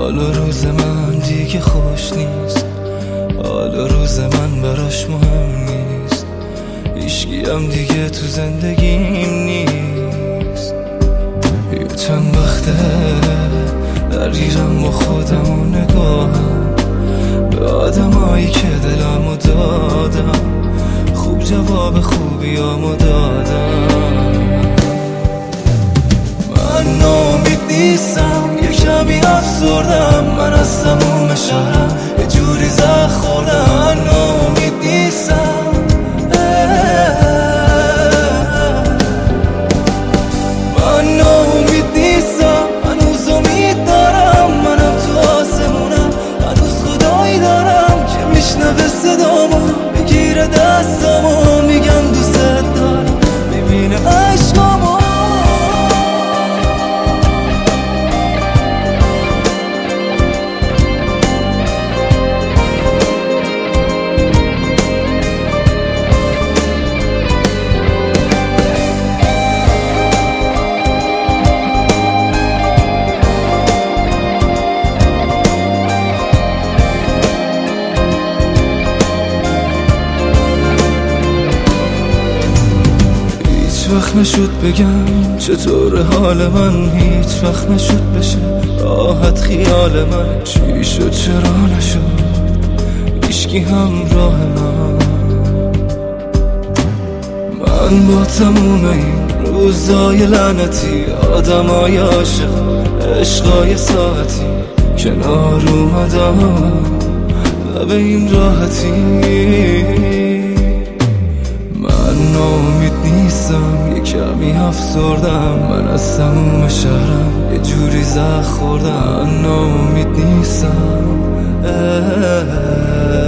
حال و روز من دیگه خوش نیست، حال و روز من براش مهم نیست، هیچکی هم دیگه تو زندگیم نیست. یه چند وقته درگیرم با خودم و نگاهم به آدمایی که دلمو دادم، خوب جواب خوبیامو دادم. من ناامید نیستم، یه کمی افسردم، من از تموم شهرم یه جوری زخم خوردم. من ناامید نیستم، من ناامید نیستم، هنوز امید دارم، منم تو آسمونم، هنوز خدایی دارم که میشنوه صدامو، بگیره دستامو، میگم دوست دارم، میبینه عشقامو. هیچ وقت نشد بگم چطور حال من، هیچ وقت نشد بشه راحت خیال من. چی شد چرا نشد هیچکی همراه من با تموم این روزای لعنتی، آدمای عاشق، عشقای ساعتی، کنار اومدم لب این راحتی. من ناامید نیستم، یه کمی افسردم، من از تموم شهرم یه جوری زخم خوردم. من ناامید نیستم.